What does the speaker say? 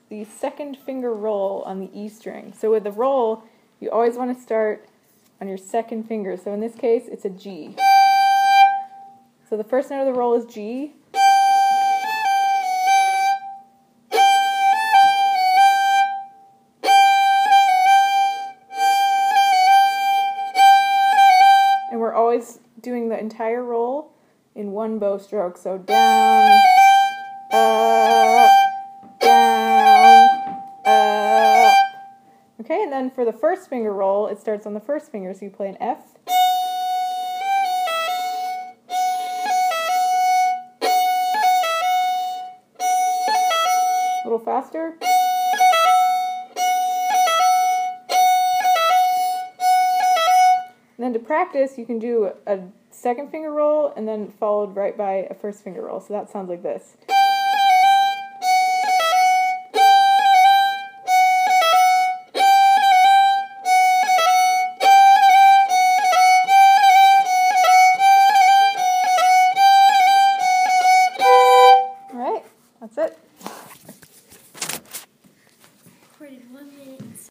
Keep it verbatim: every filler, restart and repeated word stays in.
the second finger roll on the E string. So with the roll, you always want to start on your second finger. So in this case, it's a G. So the first note of the roll is G. And we're always doing the entire roll in one bow stroke. So down, up, down, up. Okay, and then for the first finger roll, it starts on the first finger. So you play an F. A little faster. And then to practice, you can do a second finger roll and then followed right by a first finger roll. So that sounds like this. All right, that's it. Recorded one minute.